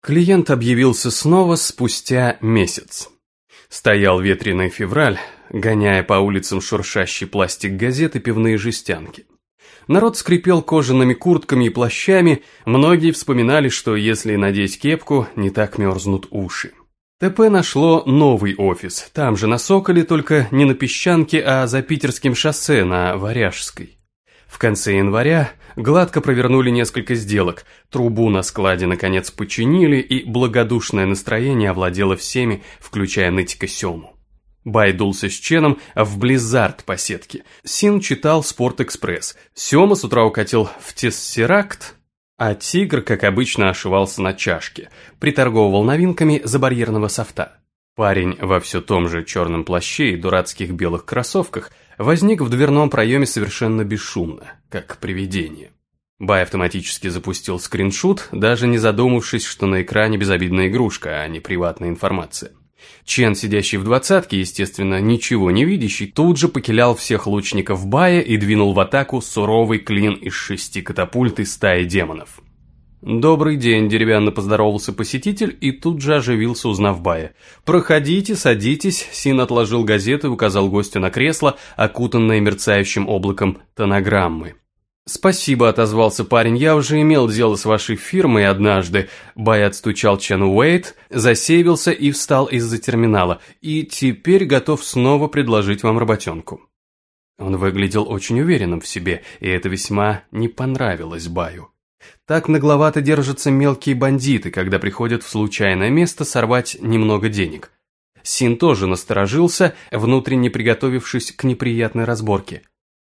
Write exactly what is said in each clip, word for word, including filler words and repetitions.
Клиент объявился снова спустя месяц. Стоял ветреный февраль, гоняя по улицам шуршащий пластик газет и пивные жестянки. Народ скрипел кожаными куртками и плащами, многие вспоминали, что если надеть кепку, не так мерзнут уши. ТП нашло новый офис, там же на Соколе, только не на Песчанке, а за Питерским шоссе на Варяжской. В конце января гладко провернули несколько сделок, трубу на складе наконец починили, и благодушное настроение овладело всеми, включая нытика Сему. Бай дулся с Ченом в Близзард по сетке. Син читал Спорт-экспресс. Сема с утра укатил в Тессеракт, а Тигр, как обычно, ошивался на чашке, приторговывал новинками забарьерного софта. Парень во все том же черном плаще и дурацких белых кроссовках возник в дверном проеме совершенно бесшумно, как привидение. Бай автоматически запустил скриншот, даже не задумавшись, что на экране безобидная игрушка, а не приватная информация. Чен, сидящий в двадцатке, естественно, ничего не видящий, тут же покилял всех лучников Бая и двинул в атаку суровый клин из шести катапульт и стаи демонов. «Добрый день», – деревянно поздоровался посетитель и тут же оживился, узнав Бая. «Проходите, садитесь», – Син отложил газету и указал гостю на кресло, окутанное мерцающим облаком тонограммы. «Спасибо», – отозвался парень, – «я уже имел дело с вашей фирмой однажды». Бай отстучал Чену Уэйт, засейвился и встал из-за терминала, и теперь готов снова предложить вам работенку. Он выглядел очень уверенным в себе, и это весьма не понравилось Баю. Так нагловато держатся мелкие бандиты, когда приходят в случайное место сорвать немного денег. Син тоже насторожился, внутренне приготовившись к неприятной разборке.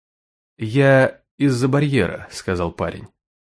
«Я из-за барьера», — сказал парень.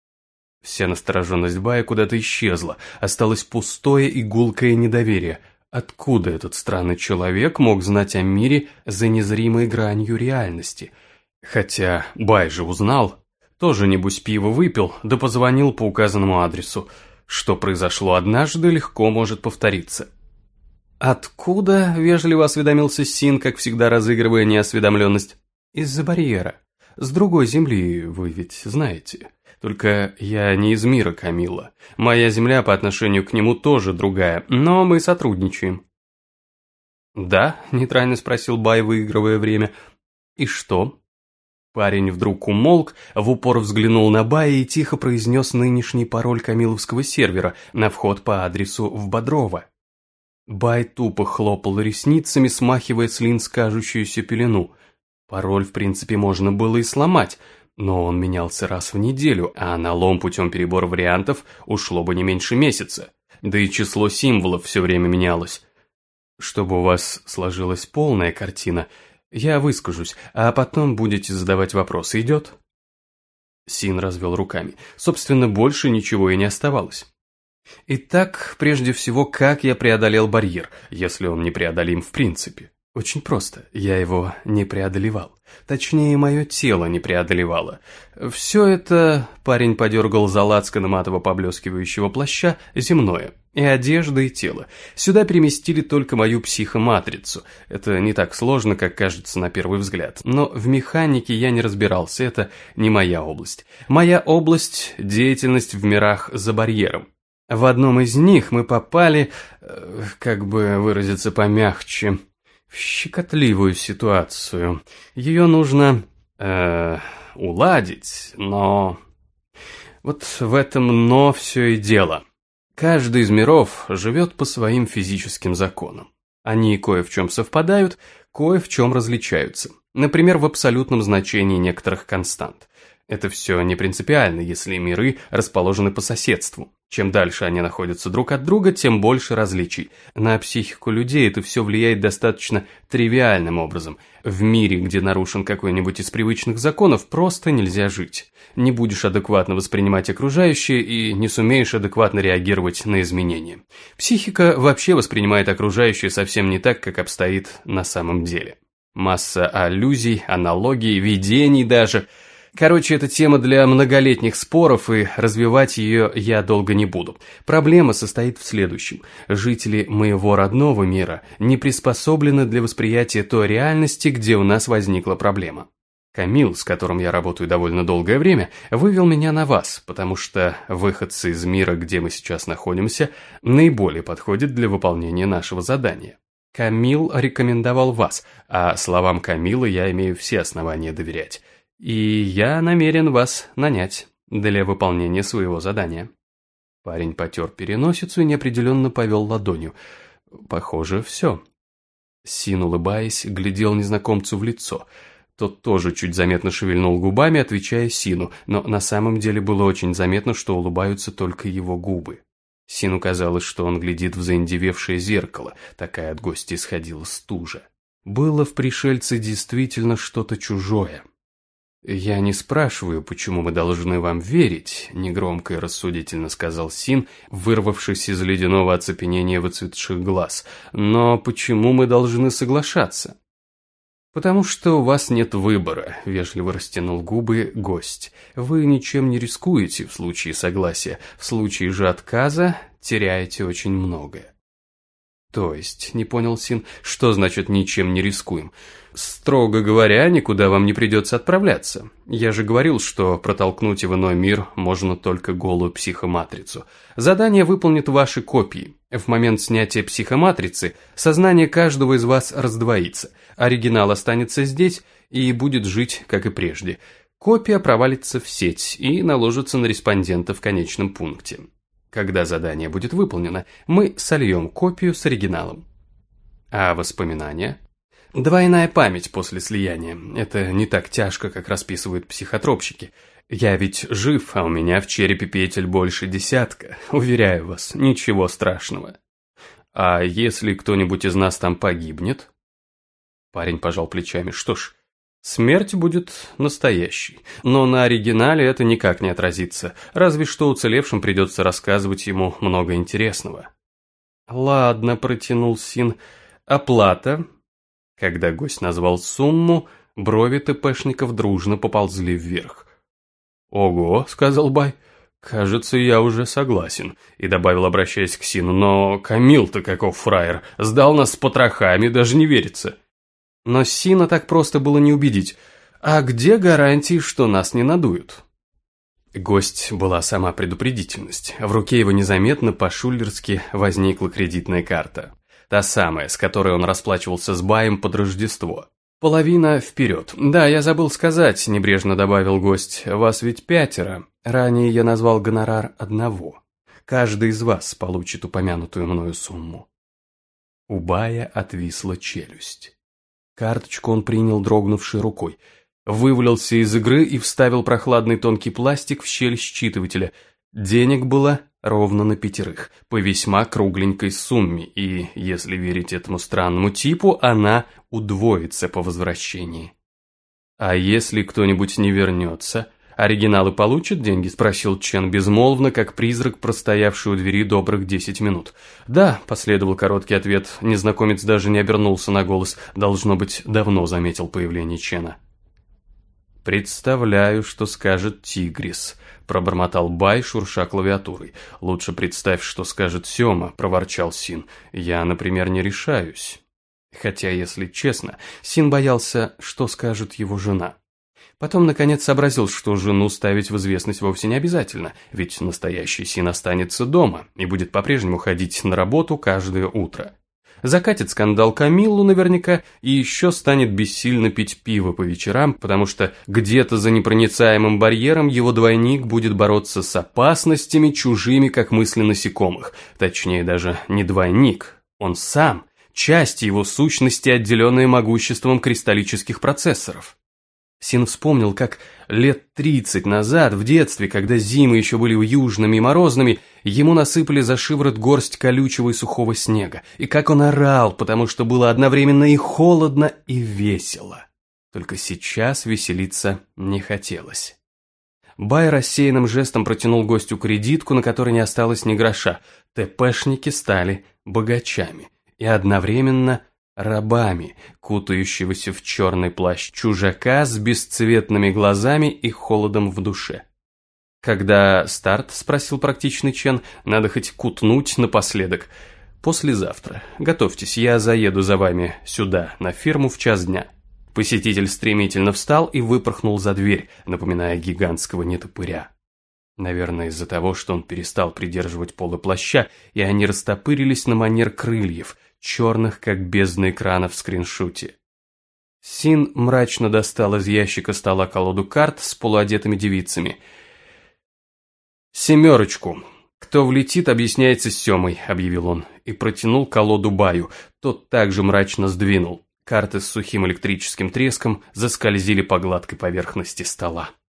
Вся настороженность Бая куда-то исчезла, осталось пустое и гулкое недоверие. Откуда этот странный человек мог знать о мире за незримой гранью реальности? Хотя Бай же узнал. Тоже, небось, пиво выпил, да позвонил по указанному адресу. Что произошло однажды, легко может повториться. «Откуда?» – вежливо осведомился Син, как всегда разыгрывая неосведомленность. «Из-за барьера. С другой земли, вы ведь знаете. Только я не из мира Камилла. Моя земля по отношению к нему тоже другая, но мы сотрудничаем». «Да?» – нейтрально спросил Бай, выигрывая время. «И что?» Парень вдруг умолк, в упор взглянул на Бая и тихо произнес нынешний пароль камиловского сервера на вход по адресу в Бодрово. Бай тупо хлопал ресницами, смахивая с линз кажущуюся пелену. Пароль, в принципе, можно было и сломать, но он менялся раз в неделю, а на лом путем перебора вариантов ушло бы не меньше месяца. Да и число символов все время менялось. Чтобы у вас сложилась полная картина, я выскажусь, а потом будете задавать вопросы. Идет?» Син развел руками. Собственно, больше ничего и не оставалось. «Итак, прежде всего, как я преодолел барьер, если он непреодолим в принципе? Очень просто, я его не преодолевал. Точнее, мое тело не преодолевало. Все это, парень подергал за лацканом матово-поблескивающего плаща, земное. И одежда, и тело. Сюда переместили только мою психоматрицу. Это не так сложно, как кажется на первый взгляд. Но в механике я не разбирался, это не моя область. Моя область – деятельность в мирах за барьером. В одном из них мы попали, как бы выразиться помягче, в щекотливую ситуацию. Ее нужно э, уладить, но... Вот в этом «но» все и дело. Каждый из миров живет по своим физическим законам. Они кое в чем совпадают, кое в чем различаются. Например, в абсолютном значении некоторых констант. Это все не принципиально, если миры расположены по соседству. Чем дальше они находятся друг от друга, тем больше различий. На психику людей это все влияет достаточно тривиальным образом. В мире, где нарушен какой-нибудь из привычных законов, просто нельзя жить. Не будешь адекватно воспринимать окружающее и не сумеешь адекватно реагировать на изменения. Психика вообще воспринимает окружающее совсем не так, как обстоит на самом деле. Масса аллюзий, аналогий, видений даже. Короче, это тема для многолетних споров, и развивать ее я долго не буду. Проблема состоит в следующем. Жители моего родного мира не приспособлены для восприятия той реальности, где у нас возникла проблема. Камил, с которым я работаю довольно долгое время, вывел меня на вас, потому что выходцы из мира, где мы сейчас находимся, наиболее подходят для выполнения нашего задания. Камил рекомендовал вас, а словам Камила я имею все основания доверять. И я намерен вас нанять для выполнения своего задания». Парень потер переносицу и неопределенно повел ладонью. «Похоже, все». Син, улыбаясь, глядел незнакомцу в лицо. Тот тоже чуть заметно шевельнул губами, отвечая Сину, но на самом деле было очень заметно, что улыбаются только его губы. Сину казалось, что он глядит в заиндевевшее зеркало, такая от гостя исходила стужа. Было в пришельце действительно что-то чужое. «Я не спрашиваю, почему мы должны вам верить», — негромко и рассудительно сказал Син, вырвавшись из ледяного оцепенения выцветших глаз, «но почему мы должны соглашаться?» «Потому что у вас нет выбора», — вежливо растянул губы гость. «Вы ничем не рискуете в случае согласия, в случае же отказа теряете очень многое». «То есть», — не понял Син, — «что значит ничем не рискуем?» «Строго говоря, никуда вам не придется отправляться. Я же говорил, что протолкнуть в иной мир можно только голую психоматрицу. Задание выполнит ваши копии. В момент снятия психоматрицы сознание каждого из вас раздвоится. Оригинал останется здесь и будет жить, как и прежде. Копия провалится в сеть и наложится на респондента в конечном пункте. Когда задание будет выполнено, мы сольем копию с оригиналом. А воспоминания? Двойная память после слияния. Это не так тяжко, как расписывают психотропщики. Я ведь жив, а у меня в черепе петель больше десятка. Уверяю вас, ничего страшного. А если кто-нибудь из нас там погибнет? Парень пожал плечами. Что ж, смерть будет настоящей. Но на оригинале это никак не отразится. Разве что уцелевшим придется рассказывать ему много интересного. Ладно, протянул Син. Оплата? Когда гость назвал сумму, брови ТПшников дружно поползли вверх. «Ого», — сказал Бай, — «кажется, я уже согласен», и добавил, обращаясь к Сину, «но Камил-то каков фраер, сдал нас с потрохами, даже не верится». Но Сина так просто было не убедить. «А где гарантии, что нас не надуют?» Гость была сама предупредительность. В руке его незаметно по-шулерски возникла кредитная карта. Та самая, с которой он расплачивался с Баем под Рождество. «Половина вперед. Да, я забыл сказать», — небрежно добавил гость. «Вас ведь пятеро. Ранее я назвал гонорар одного. Каждый из вас получит упомянутую мною сумму». У Бая отвисла челюсть. Карточку он принял дрогнувшей рукой. Вывалился из игры и вставил прохладный тонкий пластик в щель считывателя. Денег было ровно на пятерых, по весьма кругленькой сумме, и, если верить этому странному типу, она удвоится по возвращении. «А если кто-нибудь не вернется, оригиналы получат деньги?» – спросил Чен безмолвно, как призрак, простоявший у двери добрых десять минут. «Да», – последовал короткий ответ, незнакомец даже не обернулся на голос, должно быть, давно заметил появление Чена. «Представляю, что скажет Тигрис», – пробормотал Бай, шурша клавиатурой. «Лучше представь, что скажет Сёма», – проворчал Син. «Я, например, не решаюсь». Хотя, если честно, Син боялся, что скажет его жена. Потом, наконец, сообразил, что жену ставить в известность вовсе не обязательно, ведь настоящий Син останется дома и будет по-прежнему ходить на работу каждое утро. Закатит скандал Камиллу наверняка и еще станет бессильно пить пиво по вечерам, потому что где-то за непроницаемым барьером его двойник будет бороться с опасностями, чужими, как мысли насекомых. Точнее, даже не двойник, он сам, часть его сущности, отделенная могуществом кристаллических процессоров. Син вспомнил, как лет тридцать назад, в детстве, когда зимы еще были южными и морозными, ему насыпали за шиворот горсть колючего и сухого снега, и как он орал, потому что было одновременно и холодно, и весело. Только сейчас веселиться не хотелось. Бай рассеянным жестом протянул гостю кредитку, на которой не осталось ни гроша. ТПшники стали богачами и одновременно рабами, кутающегося в черный плащ чужака с бесцветными глазами и холодом в душе. «Когда старт?» – спросил практичный Чен. «Надо хоть кутнуть напоследок. Послезавтра. Готовьтесь, я заеду за вами сюда, на ферму в час дня». Посетитель стремительно встал и выпорхнул за дверь, напоминая гигантского нетопыря. Наверное, из-за того, что он перестал придерживать полы плаща, и они растопырились на манер крыльев, черных, как бездна экрана в скриншоте. Син мрачно достал из ящика стола колоду карт с полуодетыми девицами. «Семерочку. Кто влетит, объясняется с Семой», — объявил он, и протянул колоду Баю. Тот также мрачно сдвинул. Карты с сухим электрическим треском заскользили по гладкой поверхности стола.